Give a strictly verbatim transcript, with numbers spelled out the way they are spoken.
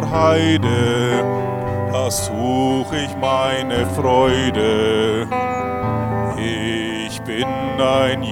Heide, da such ich meine Freude. Ich bin ein